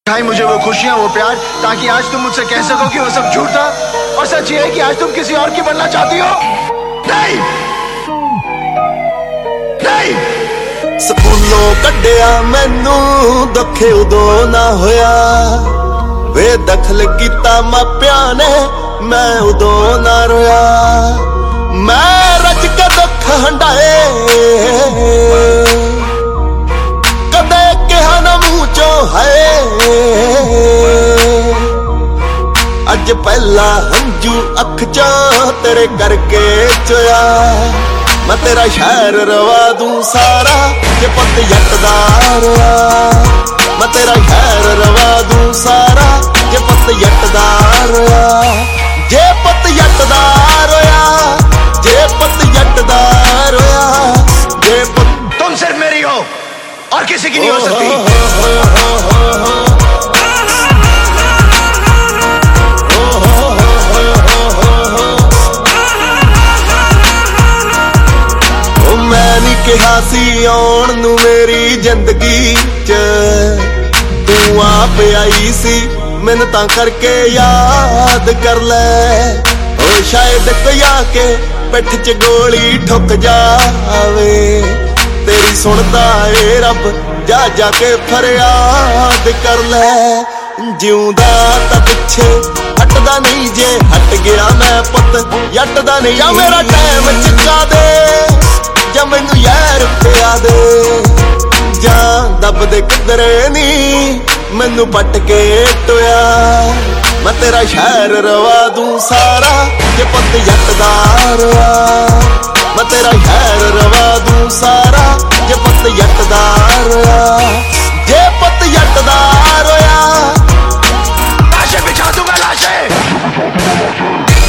दिखाई मुझे वो खुशियां, वो प्यार, ताकि आज तुम मुझसे कह सको कि वो सब झूठ था। और सच ये है कि आज तुम किसी और की बनना चाहती हो। नहीं नहीं। स्कूलों कड्डिया मैनू दुखे उदों ना होया, बेदखल कीता मापिया ने मैं उदों ना रोया। मैं रच के दुख हंडाए कदे कहा ना मूंह चो है, अज पहला हंजू अख चो तेरे करके चोया। मैं तेरा शहर रवा दूं सारा जे पत जटदा रोया। मैं तेरा शहर रवा दूं सारा जे पत जटदा रोया। जे पत जटदा रोया, जे पत जटदा रोया, जे पत। तुम सिर्फ मेरी हो और किसी की नहीं हो सकती। कहा सी आउण नू मेरी जिंदगी च, तू आप आई सी मैनू तां करके याद कर ले। ओ शायद कोई आके पिठ च गोली ठुक जावे, तेरी सुनदा ए रब जा जाके फरियाद कर ले। जिउंदा तां पिछे हटदा नहीं, जे हट गया मैं पुत जटदा नहीं। या मेरा टाइम चुका दे जा मैनू यार पिया दे, जा दब दे किधरे नी मैनू पट के टोया। मैं तेरा शहर रवा दूं सारा जे पत जटदा रोया। मैं तेरा शहर रवा दूं सारा जे पत जटदा रोया। जे पत जटदा रोया, लाशें बिछा दूंगा लाशें।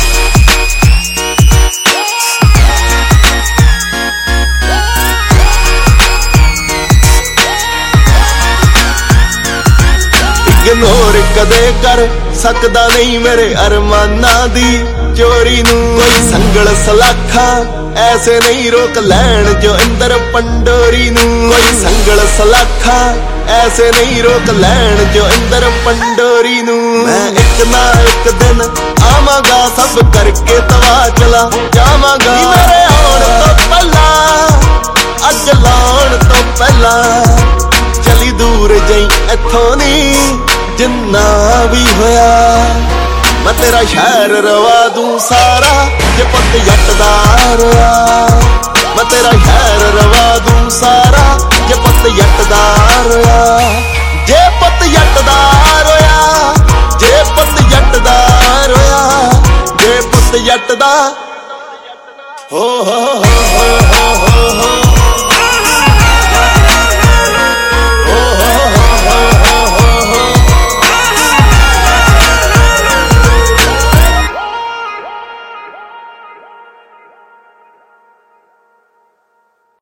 इग्नोर कदे कर सकदा नहीं मेरे अरमाना दी चोरी नू। कोई संगल सलाखा ऐसे नहीं रोक लैन जो अंदर पंडोरी नू। कोई संगल सलाखा ऐसे नहीं रोक लैन जो अंदर पंडोरी नू। मैं एक ना एक दिन आवांगा सब करके तवा चला जावांगा। मेरे आउण तो पहला अज लाउण तो पहला चली दूर जई इथों नी जिन्ना भी होया। मैं तेरा शहर रवा दूं सारा जे पत जटदा रोया। मैं तेरा शहर रवा दूं सारा जे पत जटदा रोया। जे पत जटदा रोया, जे पत जटदा रोया, जे पत जटदा हो।